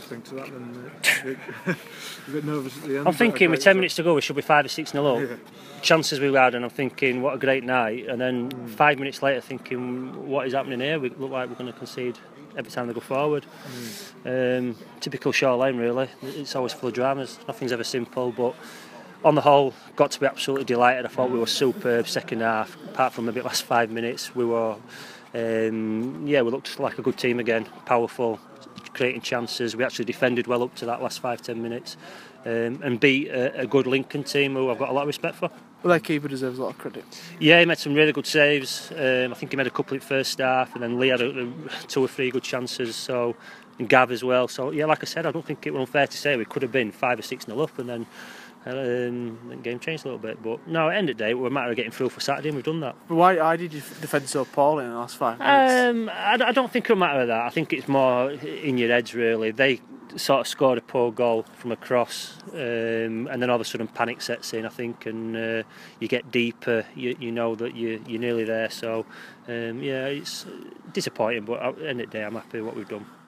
thing to that then. A bit nervous at the end. I'm thinking with 10 minutes to go we should be 5 or 6-0 up. Yeah. Chances we had, and I'm thinking what a great night, and then 5 minutes later thinking what is happening here. We look like we're going to concede every time they go forward. Typical Shaw Lane really. It's always full of dramas. Nothing's ever simple, but on the whole got to be absolutely delighted. I thought we were superb second half, apart from maybe last 5 minutes. We were we looked like a good team again, powerful, creating chances. We actually defended well up to that last 5-10 minutes, and beat a good Lincoln team who I've got a lot of respect for. Well, their keeper deserves a lot of credit. Yeah, he made some really good saves. I think he made a couple at first half, and then Lee had 2 or 3 good chances. So, and Gav as well. So yeah, like I said, I don't think it was unfair to say we could have been 5 or 6-0 up, and then the game changed a little bit. But no, at the end of the day, it was a matter of getting through for Saturday, and we've done that. But why did you defend so poorly in the last 5 minutes? I don't think it'll matter of that. I think it's more in your heads really. They sort of scored a poor goal from a cross, and then all of a sudden panic sets in, I think, and you get deeper. You know that you're nearly there. So it's disappointing, but at the end of the day, I'm happy with what we've done.